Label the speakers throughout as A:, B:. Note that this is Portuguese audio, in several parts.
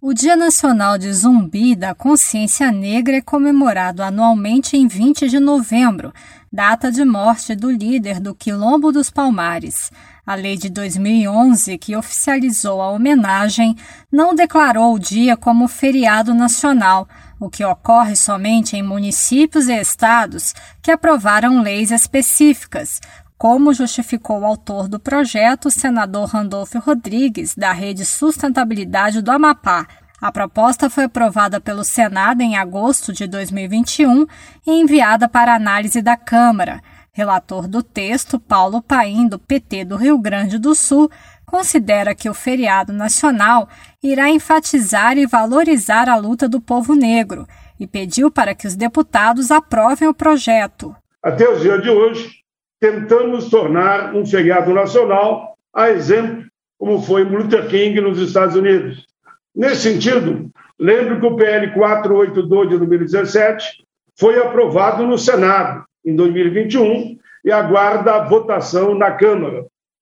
A: O Dia Nacional de Zumbi da Consciência Negra é comemorado anualmente em 20 de novembro, data de morte do líder do Quilombo dos Palmares. A lei de 2011, que oficializou a homenagem, não declarou o dia como feriado nacional, o que ocorre somente em municípios e estados que aprovaram leis específicas, como justificou o autor do projeto, o senador Randolfo Rodrigues, da Rede Sustentabilidade do Amapá. A proposta foi aprovada pelo Senado em agosto de 2021 e enviada para análise da Câmara. Relator do texto, Paulo Paim, do PT do Rio Grande do Sul, considera que o feriado nacional irá enfatizar e valorizar a luta do povo negro e pediu para que os deputados aprovem o projeto.
B: Até o dia de hoje, tentamos tornar um feriado nacional a exemplo, como foi Martin Luther King nos Estados Unidos. Nesse sentido, lembro que o PL 482 de 2017 foi aprovado no Senado em 2021 e aguarda a votação na Câmara.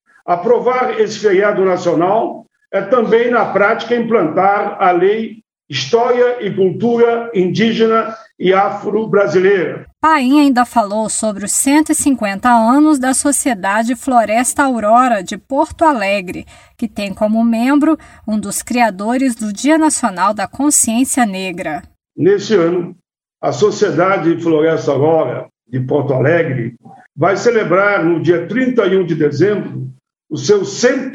B: Aprovar esse feriado nacional é também, na prática, implantar a Lei História e Cultura Indígena e Afro-Brasileira.
A: Paim ainda falou sobre os 150 anos da Sociedade Floresta Aurora de Porto Alegre, que tem como membro um dos criadores do Dia Nacional da Consciência Negra.
B: Neste ano, a Sociedade Floresta Aurora de Porto Alegre vai celebrar, no dia 31 de dezembro, os seus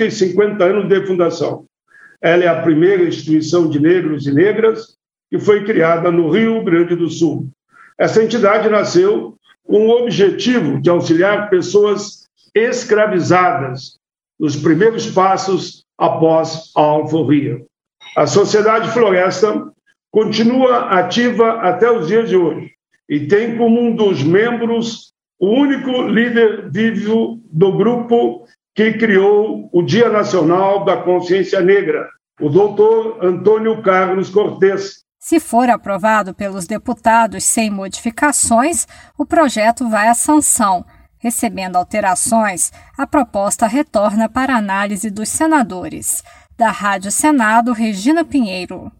B: 150 anos de fundação. Ela é a primeira instituição de negros e negras que foi criada no Rio Grande do Sul. Essa entidade nasceu com o objetivo de auxiliar pessoas escravizadas nos primeiros passos após a alforria. A Sociedade Floresta continua ativa até os dias de hoje e tem como um dos membros o único líder vivo do grupo que criou o Dia Nacional da Consciência Negra, o doutor Antônio Carlos Cortez.
A: Se for aprovado pelos deputados sem modificações, o projeto vai à sanção. Recebendo alterações, a proposta retorna para análise dos senadores. Da Rádio Senado, Regina Pinheiro.